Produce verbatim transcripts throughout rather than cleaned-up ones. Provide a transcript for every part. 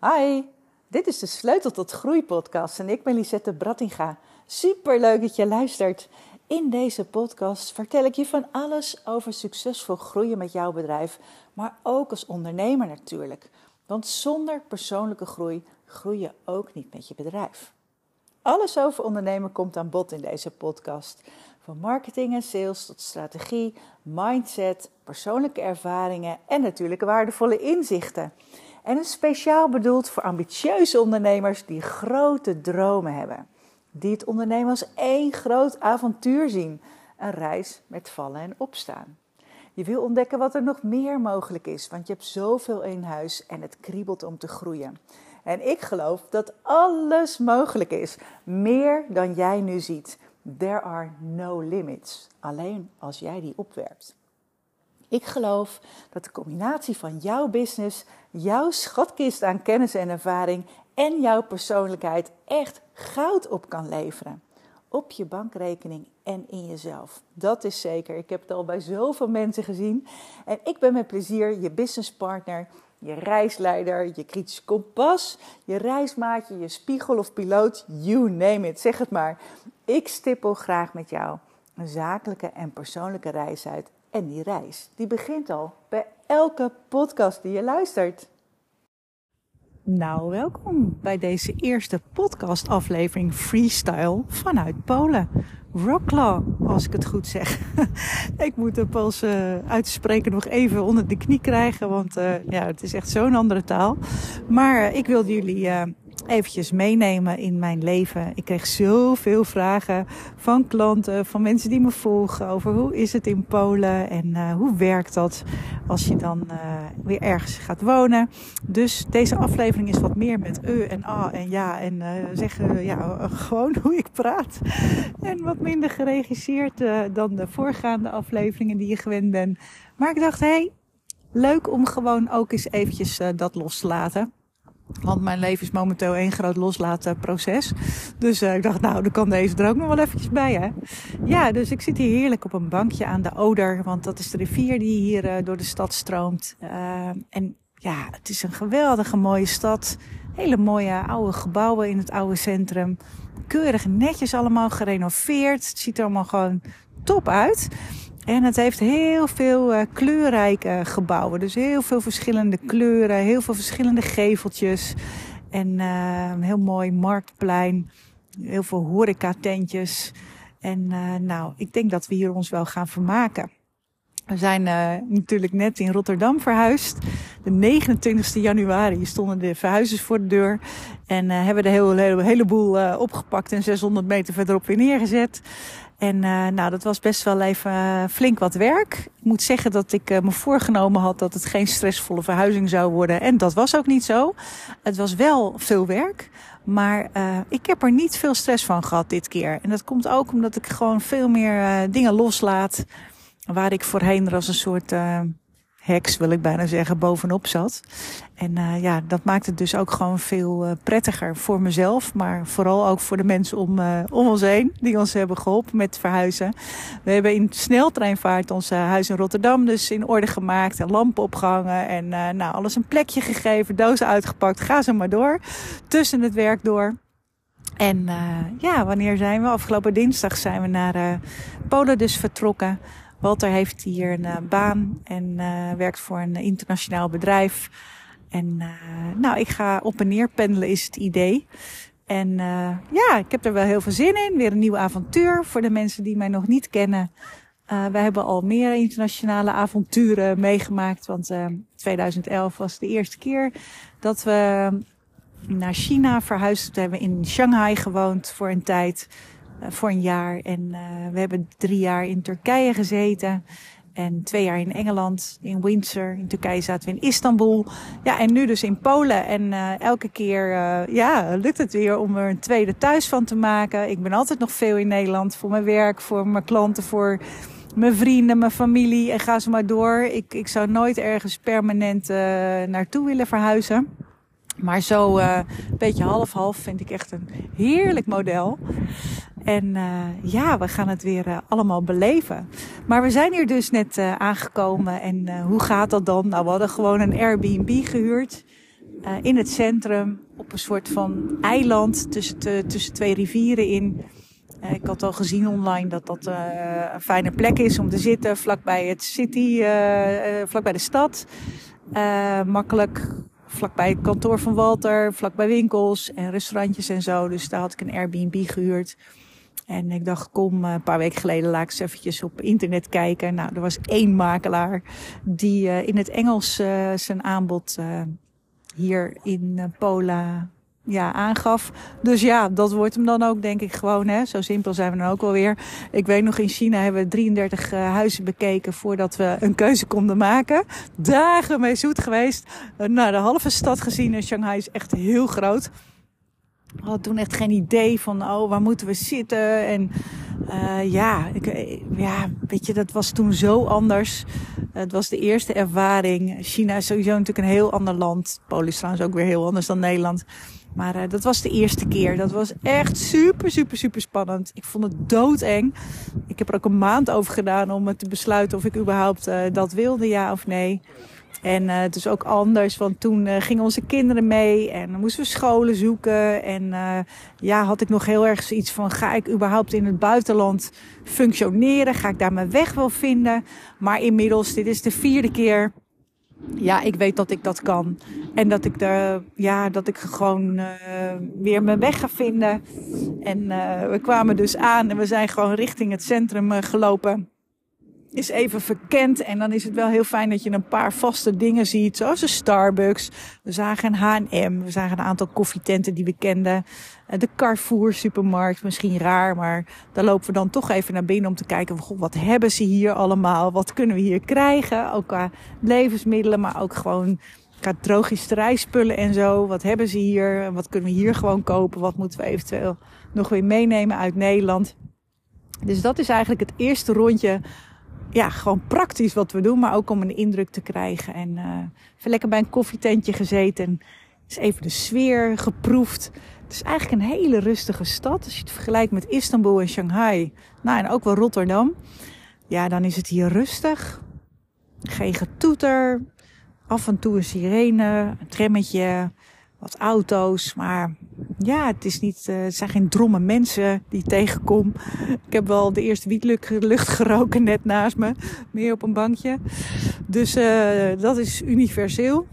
Hi, dit is de Sleutel tot Groei podcast en ik ben Lisette Brattinga. Super leuk dat je luistert. In deze podcast vertel ik je van alles over succesvol groeien met jouw bedrijf, maar ook als ondernemer natuurlijk. Want zonder persoonlijke groei groei je ook niet met je bedrijf. Alles over ondernemen komt aan bod in deze podcast. Van marketing en sales tot strategie, mindset, persoonlijke ervaringen en natuurlijk waardevolle inzichten. En is speciaal bedoeld voor ambitieuze ondernemers die grote dromen hebben. Die het ondernemen als één groot avontuur zien. Een reis met vallen en opstaan. Je wil ontdekken wat er nog meer mogelijk is, want je hebt zoveel in huis en het kriebelt om te groeien. En ik geloof dat alles mogelijk is, meer dan jij nu ziet. There are no limits, alleen als jij die opwerpt. Ik geloof dat de combinatie van jouw business, jouw schatkist aan kennis en ervaring en jouw persoonlijkheid echt goud op kan leveren. Op je bankrekening en in jezelf. Dat is zeker. Ik heb het al bij zoveel mensen gezien. En ik ben met plezier je businesspartner, je reisleider, je kritisch kompas, je reismaatje, je spiegel of piloot, you name it, zeg het maar. Ik stippel graag met jou een zakelijke en persoonlijke reis uit. En die reis, die begint al bij elke podcast die je luistert. Nou, welkom bij deze eerste podcastaflevering Freestyle vanuit Polen. Wrocław, als ik het goed zeg. Ik moet de Poolse uitspreken nog even onder de knie krijgen, want uh, ja, het is echt zo'n andere taal. Maar uh, ik wilde jullie uh, eventjes meenemen in mijn leven. Ik kreeg zoveel vragen van klanten, van mensen die me volgen over hoe is het in Polen en uh, hoe werkt dat als je dan uh, weer ergens gaat wonen. Dus deze aflevering is wat meer met e en a en ja en uh, zeggen ja, uh, gewoon hoe ik praat. En wat minder geregisseerd uh, dan de voorgaande afleveringen die je gewend bent. Maar ik dacht, hé, hey, leuk om gewoon ook eens eventjes uh, dat los te laten. Want mijn leven is momenteel één groot loslaten proces. Dus uh, ik dacht, nou, dan kan deze er ook nog wel eventjes bij, hè. Ja, dus ik zit hier heerlijk op een bankje aan de Oder. Want dat is de rivier die hier uh, door de stad stroomt. Uh, en ja, het is een geweldige mooie stad. Hele mooie oude gebouwen in het oude centrum. Keurig netjes allemaal gerenoveerd. Het ziet er allemaal gewoon top uit. En het heeft heel veel uh, kleurrijke gebouwen. Dus heel veel verschillende kleuren, heel veel verschillende geveltjes. En uh, een heel mooi marktplein. Heel veel horecatentjes. En uh, nou, ik denk dat we hier ons wel gaan vermaken. We zijn uh, natuurlijk net in Rotterdam verhuisd. De negenentwintigste januari stonden de verhuizers voor de deur. En uh, hebben de hele, hele, heleboel uh, opgepakt en zeshonderd meter verderop weer neergezet. En uh, nou, dat was best wel even uh, flink wat werk. Ik moet zeggen dat ik uh, me voorgenomen had dat het geen stressvolle verhuizing zou worden. En dat was ook niet zo. Het was wel veel werk. Maar uh, ik heb er niet veel stress van gehad dit keer. En dat komt ook omdat ik gewoon veel meer uh, dingen loslaat. Waar ik voorheen er als een soort uh, heks, wil ik bijna zeggen, bovenop zat. En uh, ja, dat maakt het dus ook gewoon veel uh, prettiger voor mezelf. Maar vooral ook voor de mensen om, uh, om ons heen die ons hebben geholpen met verhuizen. We hebben in sneltreinvaart ons uh, huis in Rotterdam dus in orde gemaakt. En lampen opgehangen en uh, nou, alles een plekje gegeven, dozen uitgepakt. Ga zo maar door, tussen het werk door. En uh, ja, wanneer zijn we? Afgelopen dinsdag zijn we naar uh, Polen dus vertrokken. Walter heeft hier een uh, baan en uh, werkt voor een internationaal bedrijf. En uh, nou, ik ga op en neer pendelen is het idee. En uh, ja, ik heb er wel heel veel zin in. Weer een nieuw avontuur voor de mensen die mij nog niet kennen. Uh, wij hebben al meer internationale avonturen meegemaakt. Want uh, tweeduizend elf was de eerste keer dat we naar China verhuisd. We hebben in Shanghai gewoond voor een tijd. Uh, voor een jaar. En uh, we hebben drie jaar in Turkije gezeten. En twee jaar in Engeland, in Windsor. In Turkije zaten we in Istanbul. Ja, en nu dus in Polen. En uh, elke keer uh, ja, lukt het weer om er een tweede thuis van te maken. Ik ben altijd nog veel in Nederland. Voor mijn werk, voor mijn klanten, voor mijn vrienden, mijn familie. En ga zo maar door. Ik, ik zou nooit ergens permanent uh, naartoe willen verhuizen. Maar zo uh, een beetje half-half vind ik echt een heerlijk model. En uh, ja, we gaan het weer uh, allemaal beleven. Maar we zijn hier dus net uh, aangekomen. En uh, hoe gaat dat dan? Nou, we hadden gewoon een Airbnb gehuurd. Uh, in het centrum, op een soort van eiland tussen, te, tussen twee rivieren in. Uh, ik had al gezien online dat dat uh, een fijne plek is om te zitten, vlakbij het city, uh, uh, vlakbij de stad. Uh, makkelijk, vlakbij het kantoor van Walter, vlakbij winkels en restaurantjes en zo. Dus daar had ik een Airbnb gehuurd. En ik dacht, kom, een paar weken geleden laat ik eens eventjes op internet kijken. Nou, er was één makelaar die uh, in het Engels uh, zijn aanbod uh, hier in uh, Pola ja, aangaf. Dus ja, dat wordt hem dan ook, denk ik, gewoon. Hè. Zo simpel zijn we dan ook wel weer. Ik weet nog, in China hebben we drieëndertig uh, huizen bekeken voordat we een keuze konden maken. Dagen mee zoet geweest. Uh, nou, de halve stad gezien. En Shanghai is echt heel groot. We hadden toen echt geen idee van, oh, waar moeten we zitten? En uh, ja, ik, ja, weet je, dat was toen zo anders. Uh, het was de eerste ervaring. China is sowieso natuurlijk een heel ander land. Polen is trouwens ook weer heel anders dan Nederland. Maar uh, dat was de eerste keer. Dat was echt super, super, super spannend. Ik vond het doodeng. Ik heb er ook een maand over gedaan om te besluiten of ik überhaupt uh, dat wilde, ja of nee. En uh, het is ook anders, want toen uh, gingen onze kinderen mee en dan moesten we scholen zoeken. En uh, ja, had ik nog heel erg zoiets van, ga ik überhaupt in het buitenland functioneren? Ga ik daar mijn weg wel vinden? Maar inmiddels, dit is de vierde keer. Ja, ik weet dat ik dat kan. En dat ik, de, ja, dat ik gewoon uh, weer mijn weg ga vinden. En uh, we kwamen dus aan en we zijn gewoon richting het centrum uh, gelopen. Is even verkend en dan is het wel heel fijn dat je een paar vaste dingen ziet. Zoals een Starbucks. We zagen een H en M. We zagen een aantal koffietenten die we kenden. De Carrefour supermarkt. Misschien raar, maar daar lopen we dan toch even naar binnen om te kijken. Goh, wat hebben ze hier allemaal? Wat kunnen we hier krijgen? Ook qua levensmiddelen, maar ook gewoon qua drogisterijspullen en zo. Wat hebben ze hier? Wat kunnen we hier gewoon kopen? Wat moeten we eventueel nog weer meenemen uit Nederland? Dus dat is eigenlijk het eerste rondje. Ja, gewoon praktisch wat we doen, maar ook om een indruk te krijgen. En uh, even lekker bij een koffietentje gezeten. Dus even de sfeer geproefd. Het is eigenlijk een hele rustige stad. Als je het vergelijkt met Istanbul en Shanghai. Nou, en ook wel Rotterdam. Ja, dan is het hier rustig. Geen getoeter. Af en toe een sirene, een trammetje, wat auto's. Maar ja, het is niet, uh, het zijn geen dromme mensen die ik tegenkom. Ik heb wel de eerste wietlucht geroken net naast me. Meer op een bankje. Dus uh, dat is universeel.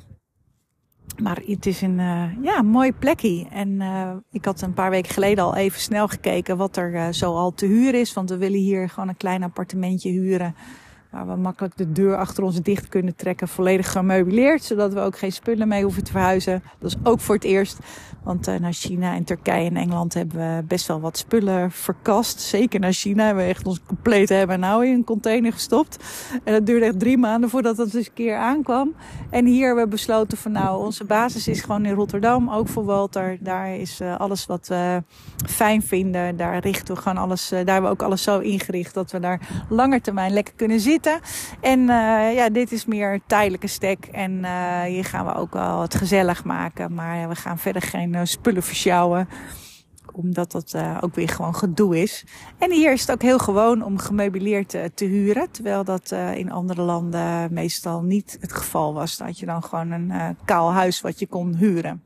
Maar het is een uh, ja, mooi plekje. En uh, ik had een paar weken geleden al even snel gekeken wat er uh, zo al te huren is. Want we willen hier gewoon een klein appartementje huren. Waar we makkelijk de deur achter ons dicht kunnen trekken. Volledig gemeubileerd. Zodat we ook geen spullen mee hoeven te verhuizen. Dat is ook voor het eerst. Want uh, naar China en Turkije en Engeland hebben we best wel wat spullen verkast. Zeker naar China hebben we echt ons complete hebben en nou in een container gestopt. En dat duurde echt drie maanden voordat dat eens een keer aankwam. En hier hebben we besloten van nou, onze basis is gewoon in Rotterdam. Ook voor Walter. Daar is uh, alles wat we fijn vinden. Daar richten we gewoon alles. Uh, daar hebben we ook alles zo ingericht dat we daar langer termijn lekker kunnen zitten. En uh, ja, dit is meer een tijdelijke stek. En uh, hier gaan we ook wel het gezellig maken. Maar ja, we gaan verder geen uh, spullen versjouwen. Omdat dat uh, ook weer gewoon gedoe is. En hier is het ook heel gewoon om gemeubileerd uh, te huren. Terwijl dat uh, in andere landen meestal niet het geval was. Dan had je dan gewoon een uh, kaal huis wat je kon huren.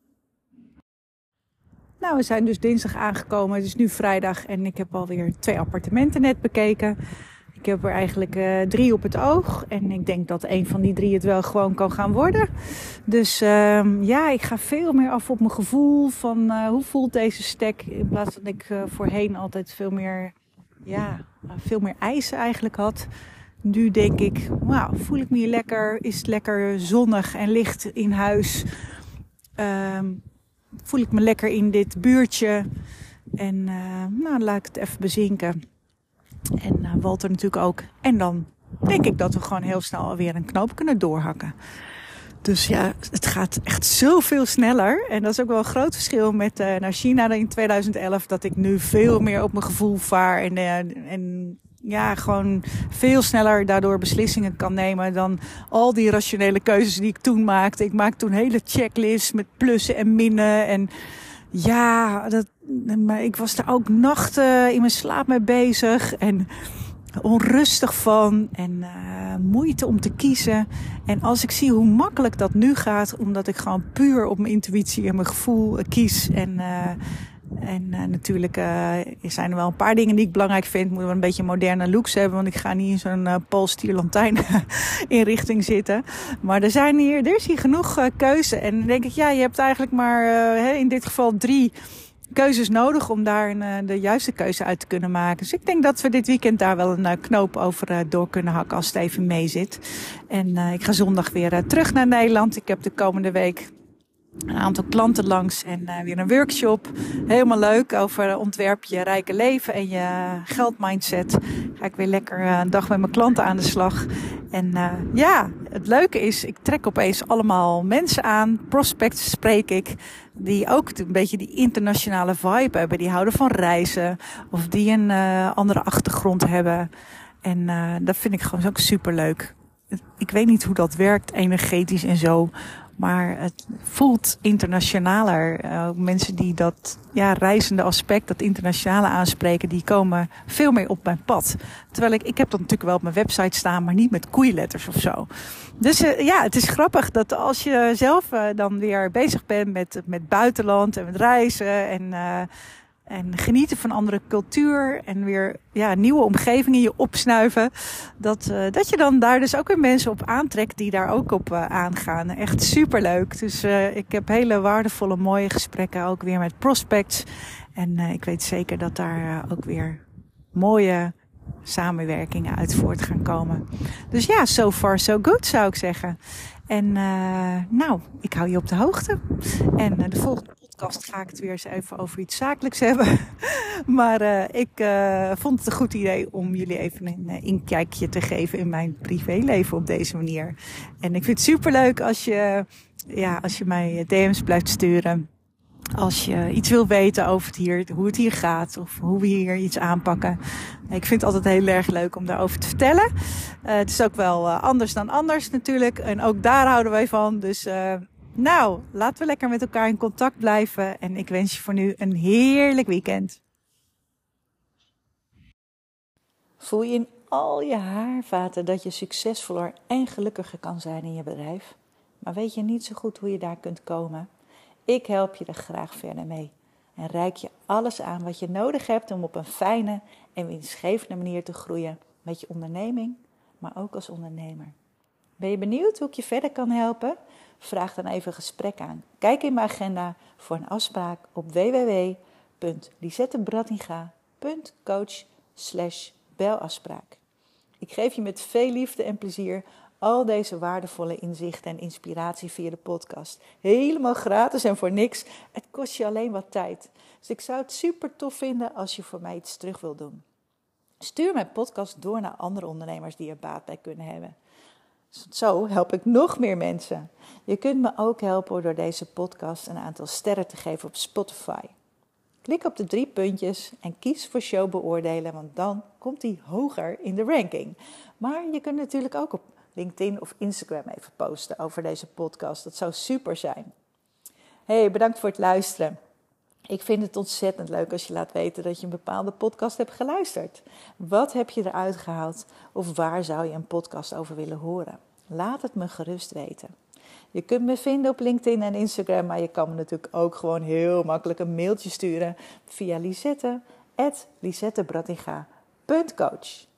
Nou, we zijn dus dinsdag aangekomen. Het is nu vrijdag en ik heb alweer twee appartementen net bekeken. Ik heb er eigenlijk uh, drie op het oog. En ik denk dat een van die drie het wel gewoon kan gaan worden. Dus uh, ja, ik ga veel meer af op mijn gevoel van uh, hoe voelt deze stek. In plaats dat ik uh, voorheen altijd veel meer, ja, veel meer eisen eigenlijk had. Nu denk ik, wauw, voel ik me hier lekker? Is het lekker zonnig en licht in huis? Uh, voel ik me lekker in dit buurtje? En uh, nou, laat ik het even bezinken. En uh, Walter natuurlijk ook. En dan denk ik dat we gewoon heel snel alweer een knoop kunnen doorhakken. Dus ja, het gaat echt zoveel sneller. En dat is ook wel een groot verschil met uh, naar China in tweeduizend elf. Dat ik nu veel meer op mijn gevoel vaar. En, uh, en ja, gewoon veel sneller daardoor beslissingen kan nemen dan al die rationele keuzes die ik toen maakte. Ik maakte toen hele checklists met plussen en minnen. En ja, dat, maar ik was daar ook nachten in mijn slaap mee bezig. En onrustig van en uh, moeite om te kiezen. En als ik zie hoe makkelijk dat nu gaat, omdat ik gewoon puur op mijn intuïtie en mijn gevoel uh, kies. En, uh, en uh, natuurlijk uh, zijn er wel een paar dingen die ik belangrijk vind. Moeten we een beetje moderne looks hebben, want ik ga niet in zo'n uh, Poolstierlantijn inrichting zitten. Maar er, zijn hier, er is hier genoeg uh, keuze. En dan denk ik, ja, je hebt eigenlijk maar uh, in dit geval drie keuzes nodig om daar een, uh, de juiste keuze uit te kunnen maken. Dus ik denk dat we dit weekend daar wel een uh, knoop over uh, door kunnen hakken als het even mee zit. En uh, ik ga zondag weer uh, terug naar Nederland. Ik heb de komende week een aantal klanten langs en uh, weer een workshop. Helemaal leuk over ontwerp je rijke leven en je geldmindset. Ga ik weer lekker uh, een dag met mijn klanten aan de slag. En uh, ja, het leuke is, ik trek opeens allemaal mensen aan. Prospects spreek ik. Die ook een beetje die internationale vibe hebben. Die houden van reizen. Of die een uh, andere achtergrond hebben. En uh, dat vind ik gewoon ook superleuk. Ik weet niet hoe dat werkt, energetisch en zo. Maar het voelt internationaler. Uh, mensen die dat ja, reizende aspect, dat internationale aanspreken, die komen veel meer op mijn pad. Terwijl ik, ik heb dat natuurlijk wel op mijn website staan, maar niet met koeienletters of zo. Dus uh, ja, het is grappig dat als je zelf uh, dan weer bezig bent met, met buitenland en met reizen en... Uh, En genieten van andere cultuur en weer ja, nieuwe omgevingen je opsnuiven. Dat, uh, dat je dan daar dus ook weer mensen op aantrekt die daar ook op uh, aangaan. Echt superleuk. Dus uh, ik heb hele waardevolle, mooie gesprekken ook weer met prospects. En uh, ik weet zeker dat daar uh, ook weer mooie samenwerkingen uit voort gaan komen. Dus ja, so far so good zou ik zeggen. En uh, nou, ik hou je op de hoogte. En uh, de volgende podcast ga ik het weer eens even over iets zakelijks hebben. Maar uh, ik uh, vond het een goed idee om jullie even een uh, inkijkje te geven in mijn privéleven op deze manier. En ik vind het superleuk als je, ja, als je mij D M's blijft sturen. Als je iets wil weten over het hier, hoe het hier gaat of hoe we hier iets aanpakken. Ik vind het altijd heel erg leuk om daarover te vertellen. Uh, het is ook wel uh, anders dan anders natuurlijk. En ook daar houden wij van. Dus uh, nou, laten we lekker met elkaar in contact blijven. En ik wens je voor nu een heerlijk weekend. Voel je in al je haarvaten dat je succesvoller en gelukkiger kan zijn in je bedrijf? Maar weet je niet zo goed hoe je daar kunt komen? Ik help je er graag verder mee en reik je alles aan wat je nodig hebt om op een fijne en winstgevende manier te groeien met je onderneming, maar ook als ondernemer. Ben je benieuwd hoe ik je verder kan helpen? Vraag dan even een gesprek aan. Kijk in mijn agenda voor een afspraak op w w w punt lisettebrattinga punt coach slash belafspraak. Ik geef je met veel liefde en plezier al deze waardevolle inzichten en inspiratie via de podcast. Helemaal gratis en voor niks. Het kost je alleen wat tijd. Dus ik zou het super tof vinden als je voor mij iets terug wilt doen. Stuur mijn podcast door naar andere ondernemers die er baat bij kunnen hebben. Zo help ik nog meer mensen. Je kunt me ook helpen door deze podcast een aantal sterren te geven op Spotify. Klik op de drie puntjes en kies voor show beoordelen, want dan komt die hoger in de ranking. Maar je kunt natuurlijk ook op LinkedIn of Instagram even posten over deze podcast. Dat zou super zijn. Hey, bedankt voor het luisteren. Ik vind het ontzettend leuk als je laat weten dat je een bepaalde podcast hebt geluisterd. Wat heb je eruit gehaald of waar zou je een podcast over willen horen? Laat het me gerust weten. Je kunt me vinden op LinkedIn en Instagram, maar je kan me natuurlijk ook gewoon heel makkelijk een mailtje sturen via Lisette at lisettebrattinga punt coach.